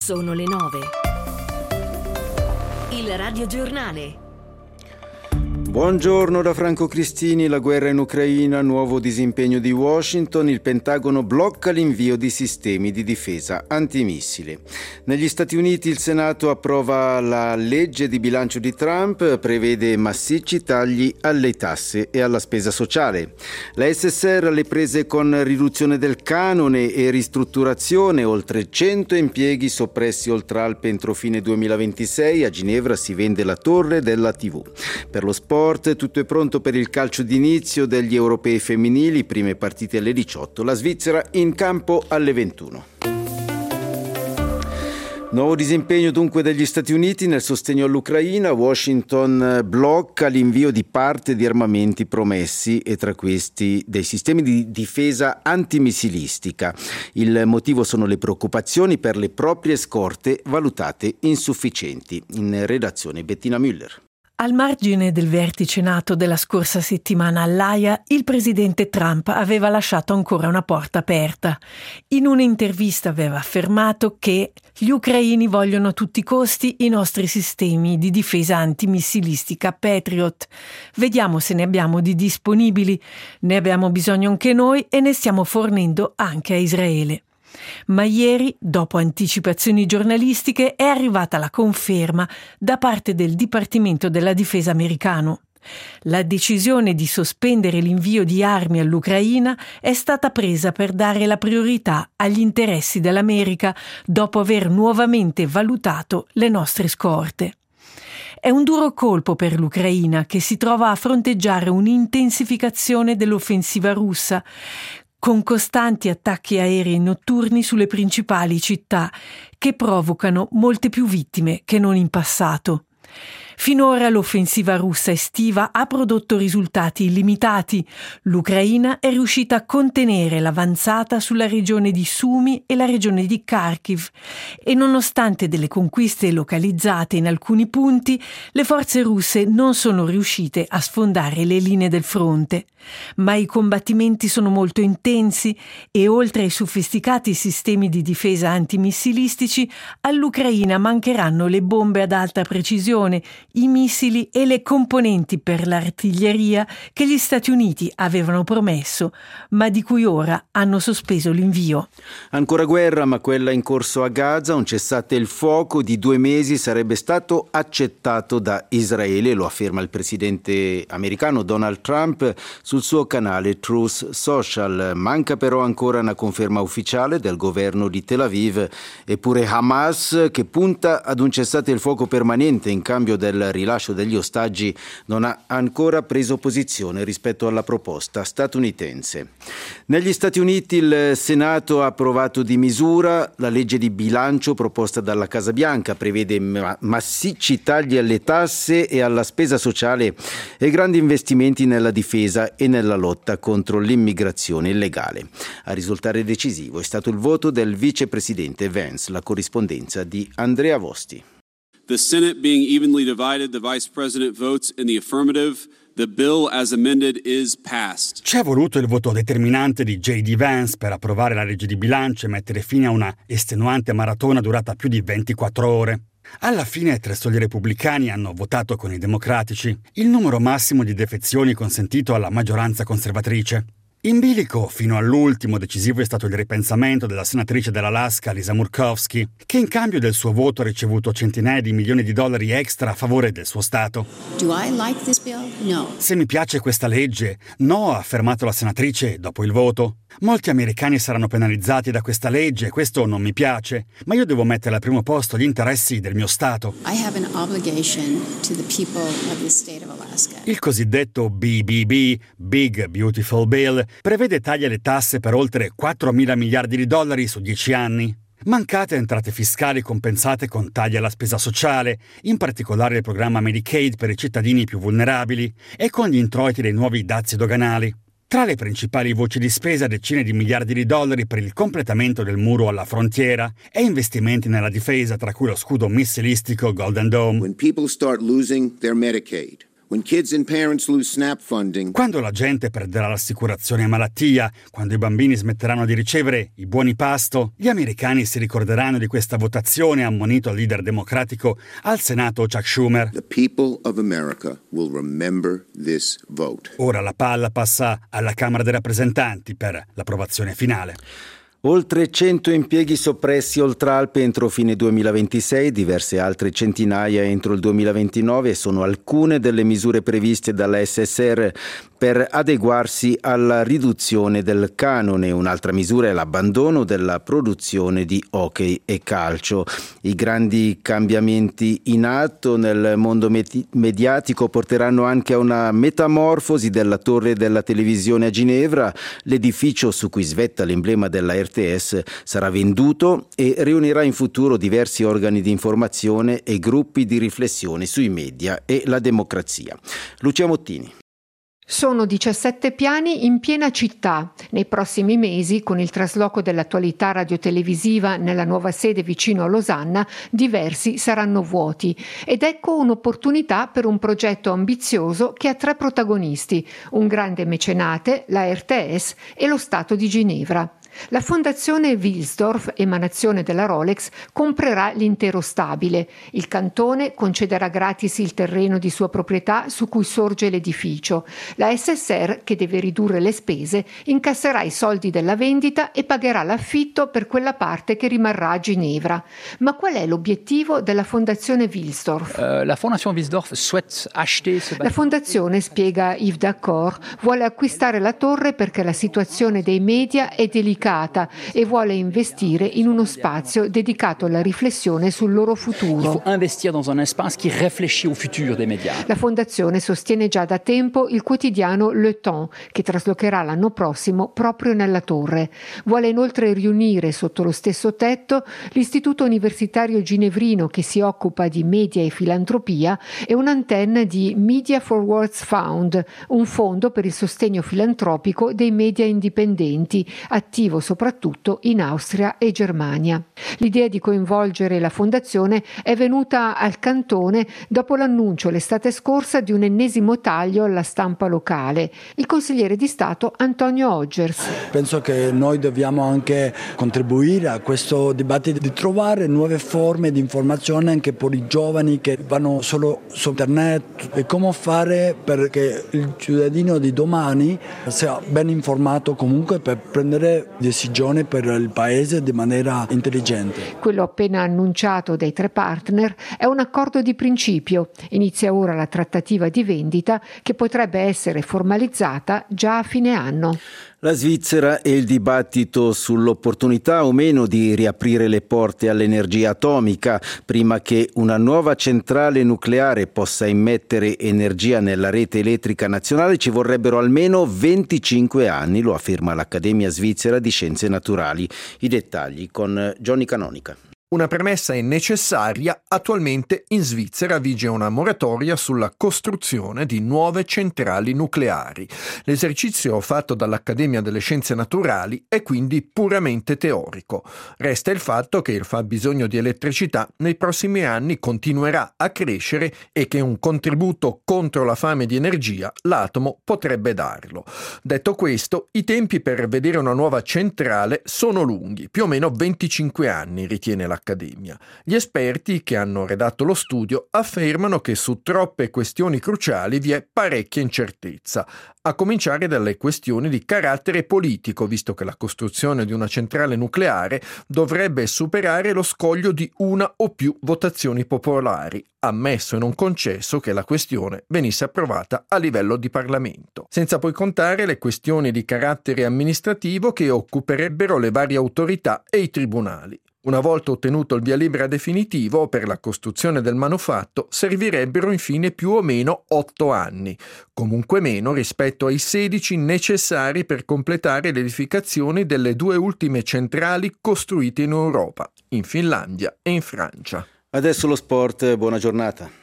Sono le 9. Il radiogiornale. Buongiorno da Franco Cristini. La guerra in Ucraina, nuovo disimpegno di Washington, il Pentagono blocca l'invio di sistemi di difesa antimissili. Negli Stati Uniti il Senato approva la legge di bilancio di Trump, prevede massicci tagli alle tasse e alla spesa sociale. La SSR alle prese con riduzione del canone e ristrutturazione, oltre 100 impieghi soppressi oltre Alpe entro fine 2026, a Ginevra si vende la torre della TV. Per lo sport tutto è pronto per il calcio d'inizio degli europei femminili, prime partite alle 18, la Svizzera in campo alle 21. Nuovo disimpegno dunque degli Stati Uniti nel sostegno all'Ucraina. Washington blocca l'invio di parte di armamenti promessi e tra questi dei sistemi di difesa antimissilistica. Il motivo sono le preoccupazioni per le proprie scorte valutate insufficienti. In redazione Bettina Müller. Al margine del vertice NATO della scorsa settimana all'Aia, il presidente Trump aveva lasciato ancora una porta aperta. In un'intervista aveva affermato che gli ucraini vogliono a tutti i costi i nostri sistemi di difesa antimissilistica Patriot. Vediamo se ne abbiamo di disponibili. Ne abbiamo bisogno anche noi e ne stiamo fornendo anche a Israele. Ma ieri, dopo anticipazioni giornalistiche, è arrivata la conferma da parte del Dipartimento della Difesa americano. La decisione di sospendere l'invio di armi all'Ucraina è stata presa per dare la priorità agli interessi dell'America dopo aver nuovamente valutato le nostre scorte. È un duro colpo per l'Ucraina, che si trova a fronteggiare un'intensificazione dell'offensiva russa, con costanti attacchi aerei notturni sulle principali città, che provocano molte più vittime che non in passato. Finora l'offensiva russa estiva ha prodotto risultati limitati. L'Ucraina è riuscita a contenere l'avanzata sulla regione di Sumy e la regione di Kharkiv e nonostante delle conquiste localizzate in alcuni punti, le forze russe non sono riuscite a sfondare le linee del fronte. Ma i combattimenti sono molto intensi e oltre ai sofisticati sistemi di difesa antimissilistici, all'Ucraina mancheranno le bombe ad alta precisione, i missili e le componenti per l'artiglieria che gli Stati Uniti avevano promesso, ma di cui ora hanno sospeso l'invio. Ancora guerra, ma quella in corso a Gaza. Un cessate il fuoco di 2 mesi sarebbe stato accettato da Israele, lo afferma il presidente americano Donald Trump sul suo canale Truth Social. Manca però ancora una conferma ufficiale del governo di Tel Aviv. Eppure Hamas, che punta ad un cessate il fuoco permanente in cambio del rilascio degli ostaggi, non ha ancora preso posizione rispetto alla proposta statunitense. Negli Stati Uniti il Senato ha approvato di misura la legge di bilancio proposta dalla Casa Bianca, prevede massicci tagli alle tasse e alla spesa sociale e grandi investimenti nella difesa e nella lotta contro l'immigrazione illegale. A risultare decisivo è stato il voto del vicepresidente Vance, la corrispondenza di Andrea Vosti. The Senate being evenly divided, the Vice President votes in the affirmative. The bill as amended is passed. Ci è voluto il voto determinante di J.D. Vance per approvare la legge di bilancio e mettere fine a una estenuante maratona durata più di 24 ore. Alla fine 3 soli repubblicani hanno votato con i democratici, il numero massimo di defezioni consentito alla maggioranza conservatrice. In bilico, fino all'ultimo, decisivo è stato il ripensamento della senatrice dell'Alaska, Lisa Murkowski, che in cambio del suo voto ha ricevuto centinaia di milioni di dollari extra a favore del suo Stato. Do I like this bill? No. Se mi piace questa legge? No, ha affermato la senatrice dopo il voto. Molti americani saranno penalizzati da questa legge, questo non mi piace, ma io devo mettere al primo posto gli interessi del mio Stato. I have an obligation to the people of the state of Alaska. Il cosiddetto BBB, Big Beautiful Bill, prevede tagli alle tasse per oltre 4.000 miliardi di dollari su 10 anni. Mancate entrate fiscali compensate con tagli alla spesa sociale, in particolare il programma Medicaid per i cittadini più vulnerabili e con gli introiti dei nuovi dazi doganali. Tra le principali voci di spesa decine di miliardi di dollari per il completamento del muro alla frontiera e investimenti nella difesa, tra cui lo scudo missilistico Golden Dome. When people start losing their Medicaid, When kids and parents lose SNAP funding, quando la gente perderà l'assicurazione malattia, quando i bambini smetteranno di ricevere i buoni pasto, gli americani si ricorderanno di questa votazione, ha ammonito il leader democratico al Senato Chuck Schumer. the people of America will remember this vote. Ora la palla passa alla Camera dei rappresentanti per l'approvazione finale. Oltre 100 impieghi soppressi Oltralpe entro fine 2026, diverse altre centinaia entro il 2029 sono alcune delle misure previste dalla SSR per adeguarsi alla riduzione del canone. Un'altra misura è l'abbandono della produzione di hockey e calcio. I grandi cambiamenti in atto nel mondo mediatico porteranno anche a una metamorfosi della torre della televisione a Ginevra. L'edificio su cui svetta l'emblema della RTS sarà venduto e riunirà in futuro diversi organi di informazione e gruppi di riflessione sui media e la democrazia. Lucia Mottini. Sono 17 piani in piena città. Nei prossimi mesi, con il trasloco dell'attualità radiotelevisiva nella nuova sede vicino a Losanna, diversi saranno vuoti. Ed ecco un'opportunità per un progetto ambizioso che ha 3 protagonisti: un grande mecenate, la RTS e lo Stato di Ginevra. La fondazione Wilsdorf, emanazione della Rolex, comprerà l'intero stabile. Il cantone concederà gratis il terreno di sua proprietà su cui sorge l'edificio. La SSR, che deve ridurre le spese, incasserà i soldi della vendita e pagherà l'affitto per quella parte che rimarrà a Ginevra. Ma qual è l'obiettivo della fondazione Wilsdorf? La Fondation Wilsdorf souhaite acheter ce La fondazione, spiega Yves Dacour, vuole acquistare la torre perché la situazione dei media è delicata e vuole investire in uno spazio dedicato alla riflessione sul loro futuro. Il faut investir dans un espace qui réfléchit au futur des médias. La fondazione sostiene già da tempo il quotidiano Le Temps, che traslocherà l'anno prossimo proprio nella torre. Vuole inoltre riunire sotto lo stesso tetto l'Istituto Universitario Ginevrino, che si occupa di media e filantropia, e un'antenna di Media Forwards Fund, un fondo per il sostegno filantropico dei media indipendenti, attivo soprattutto in Austria e Germania. L'idea di coinvolgere la fondazione è venuta al cantone dopo l'annuncio l'estate scorsa di un ennesimo taglio alla stampa locale. Il consigliere di Stato Antonio Odgers. Penso che noi dobbiamo anche contribuire a questo dibattito di trovare nuove forme di informazione anche per i giovani che vanno solo su internet, e come fare perché il cittadino di domani sia ben informato comunque per prendere decisioni per il paese di maniera intelligente. Quello appena annunciato dai 3 partner è un accordo di principio. Inizia ora la trattativa di vendita che potrebbe essere formalizzata già a fine anno. La Svizzera e il dibattito sull'opportunità o meno di riaprire le porte all'energia atomica prima che una nuova centrale nucleare possa immettere energia nella rete elettrica nazionale ci vorrebbero almeno 25 anni, lo afferma l'Accademia Svizzera di Scienze Naturali. I dettagli con Johnny Canonica. Una premessa è necessaria: attualmente in Svizzera vige una moratoria sulla costruzione di nuove centrali nucleari. L'esercizio fatto dall'Accademia delle Scienze Naturali è quindi puramente teorico. Resta il fatto che il fabbisogno di elettricità nei prossimi anni continuerà a crescere e che un contributo contro la fame di energia l'atomo potrebbe darlo. Detto questo, i tempi per vedere una nuova centrale sono lunghi, più o meno 25 anni, ritiene l'Accademia. Gli esperti che hanno redatto lo studio affermano che su troppe questioni cruciali vi è parecchia incertezza, a cominciare dalle questioni di carattere politico, visto che la costruzione di una centrale nucleare dovrebbe superare lo scoglio di una o più votazioni popolari, ammesso e non concesso che la questione venisse approvata a livello di Parlamento. Senza poi contare le questioni di carattere amministrativo che occuperebbero le varie autorità e i tribunali. Una volta ottenuto il via libera definitivo per la costruzione del manufatto, servirebbero infine più o meno 8 anni, comunque meno rispetto ai 16 necessari per completare le edificazioni delle 2 ultime centrali costruite in Europa, in Finlandia e in Francia. Adesso lo sport, buona giornata.